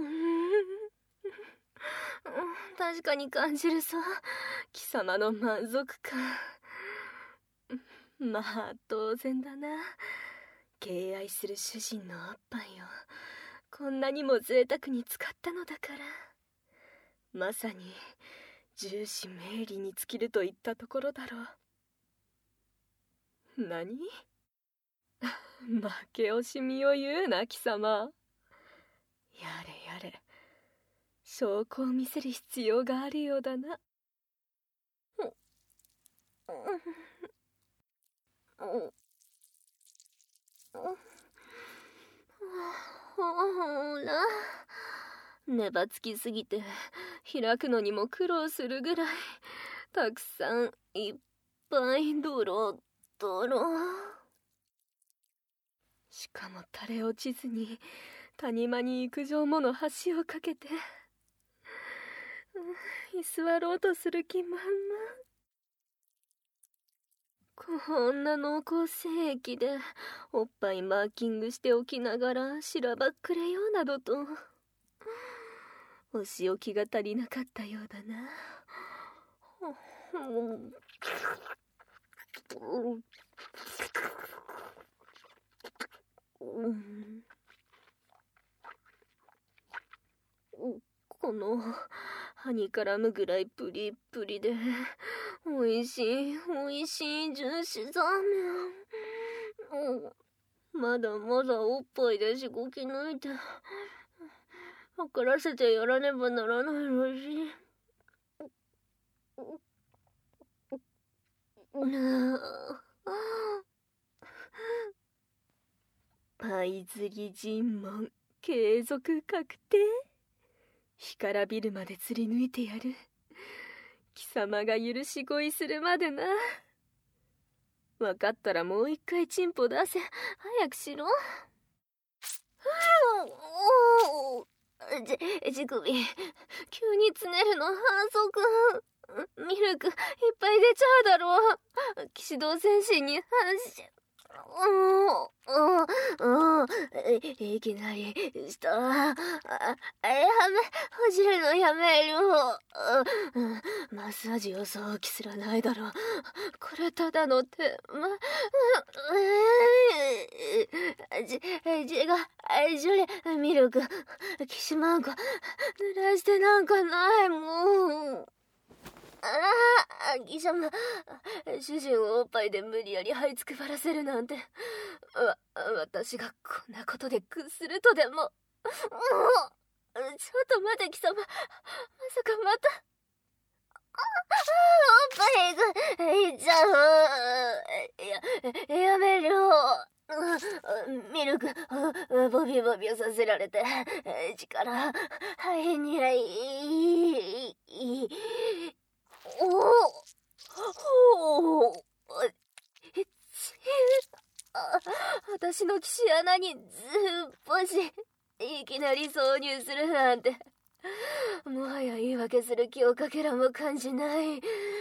確かに感じるさ、貴様の満足感。まあ当然だな。敬愛する主人のおっぱいをこんなにも贅沢に使ったのだから、まさに重視明理に尽きるといったところだろう。何？負け惜しみを言うな貴様。やれやれ、証拠を見せる必要があるようだな。ほら、粘つきすぎて開くのにも苦労するぐらいたくさんいっぱいドロドロ。しかも垂れ落ちずに谷間に幾畳もの橋を架けて居座ろうとする気満々。こんな濃厚精液でおっぱいマーキングしておきながらしらばっくれようなどと、お仕置きが足りなかったようだな。この歯に絡むぐらいプリップリでおいしいおいしいジューシーザーメン。まだまだおっぱいでしごき抜いて分からせてやらねばならないらしい。パイ釣り尋問継続確定。干からびるまで釣り抜いてやる。貴様が許し乞いするまでな。分かったらもう一回チンポ出せ。早くしろ。乳首急につねるの反則。ミルクいっぱい出ちゃうだろう。騎士道戦士に反し。いきなりしたほじるのやめる。マッサージ予想気すらないだろう。これただの手血がジュレミルクきしまんこ濡らしてなんかないもん。貴様、主人をおっぱいで無理やり這いつくばらせるなんて、私がこんなことで屈するとでも。ちょっと待て貴様、まさかまた。おっぱいがいっちゃう。やめろ。ミルクボビボビさせられて力肺に私の岸穴にずっぽしいきなり挿入するなんて、もはや言い訳する気をかけらも感じない。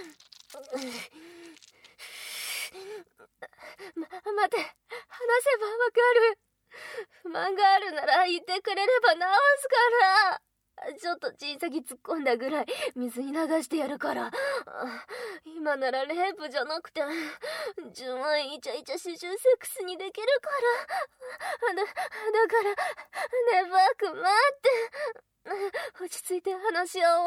待て、話せばわかる。不満があるなら言ってくれれば直すから。ちょっと小さき突っ込んだぐらい水に流してやるから。今ならレイプじゃなくて純愛イチャイチャ始終セックスにできるから。だからねばく待って、落ち着いて話し合おう。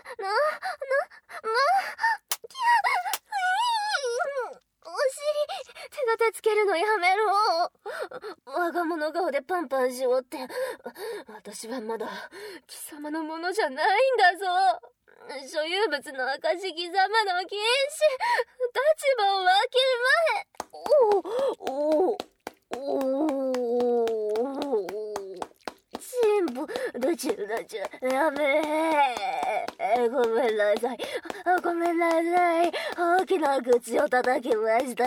お尻手が手つけるのやめろ。我が物顔でパンパンしおって、私はまだ貴様のものじゃないんだぞ。所有物の証貴様の原始立場をわきまえ。チンポどちゅやめごめんなさい。ごめんなさい。大きな口を叩きました。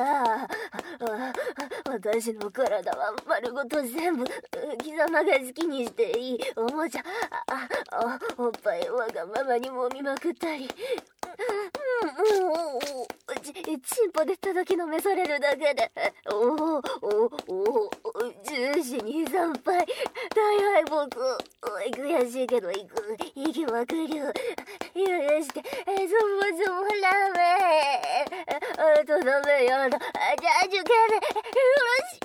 私の体は丸ごと全部貴様が好きにしていいおもちゃ。おっぱいわがままに揉みまくったり、 チンポで叩きのめされるだけで、10時に3杯、大敗北。悔しいけど行きまくる。許して、ズボラーメン。とどめよの、じゃあ受験で、よろし